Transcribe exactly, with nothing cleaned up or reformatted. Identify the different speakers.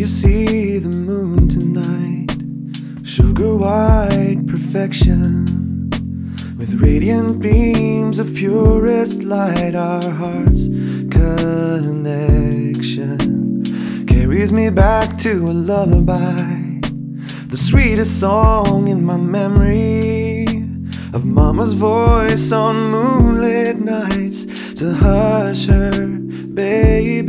Speaker 1: you see the moon tonight? Sugar white perfection, with radiant beams of purest light. Our hearts' connection carries me back to a lullaby, the sweetest song in my memory, of Mama's voice on moonlit nights to hush her baby.